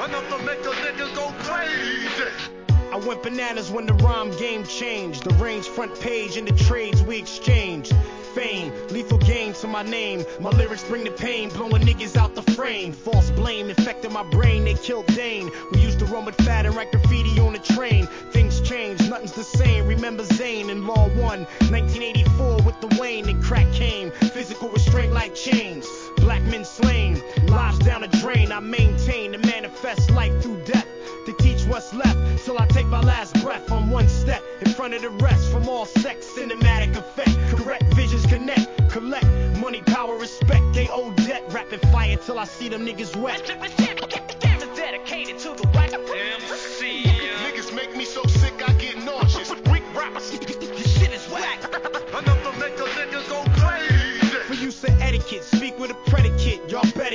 enough to make a nigga go crazy. I went bananas when the rhyme game changed. The range front page in the trades we exchanged. Fame, lethal game to my name. My lyrics bring the pain, blowing niggas out the frame. False blame infected my brain, they killed Dane. We used to run with fat and write graffiti on the train. Things change, nothing's the same. Remember Zane in Law 1, 1984 with the Wayne and crack came. Physical restraint like chains. Black men slain, lives down the drain. I maintain to manifest life through death. To teach what's left till I take my last breath. I'm one step in front of the rest. From all sex, cinematic effect. Correct visions connect, collect money, power, respect. They owe debt, rapid fire till I see them niggas wet. Dedicated to the white MC. Niggas make me so sick I get nauseous. Weak rappers, this shit is whack. enough to make a nigga go crazy. For use of etiquette, speak with a predicate. Y'all better